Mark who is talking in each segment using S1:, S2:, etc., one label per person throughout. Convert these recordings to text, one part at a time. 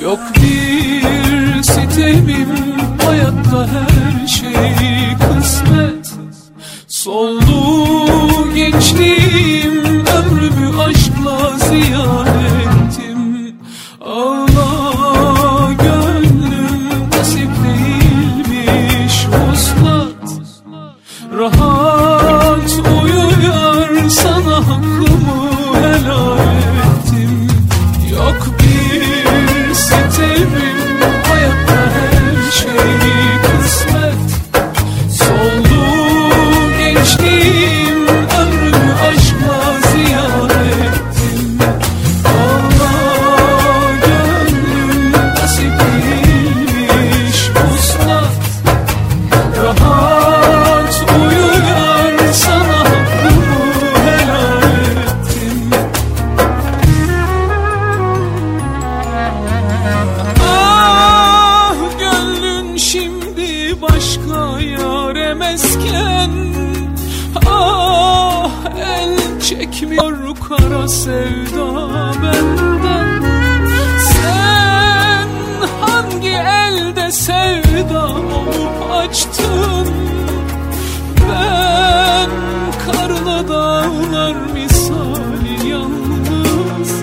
S1: Yok bir sitemim, hayatta her şey kısmet. Soldu gençliğim, ömrümü aşkla ziyan ettim. Ağla gönlüm, nasip değilmiş vuslat. Rahat uyuyor, sana hakkımı helal ettim. Yok bir sitemim, hayatta her şey kısmet. Soldu gençliğim, ömrümü aşkla ziyan ettim. Allah gönlüm, nasip değilmiş vuslat. Rahat uyuyor, sana hakkımı helal ettim. Ah gönlün şimdi başka yâre mesken. Ah el çekmiyor kara sevda benden. Sen hangi elde sevda olup açtın? Ben karlı dağlar misali yalnız.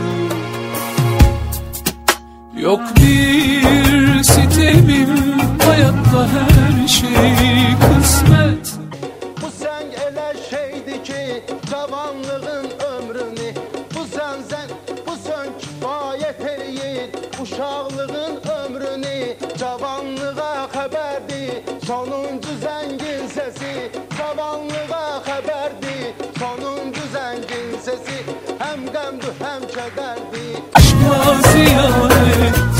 S1: Yok bir sitemim, hayatta her şey kısmet.
S2: Bu sen elə şeydi ki, cavanlığın ömrünü. Bu sen kifayet eləyir uşaqlığın ömrünü. Cavanlığa xəbərdir sonuncu zəngin sesi. Cavanlığa xəbərdir sonuncu zəngin sesi. Həm qəmdü həm kədərdir.
S1: Aşkla ziyan ettim.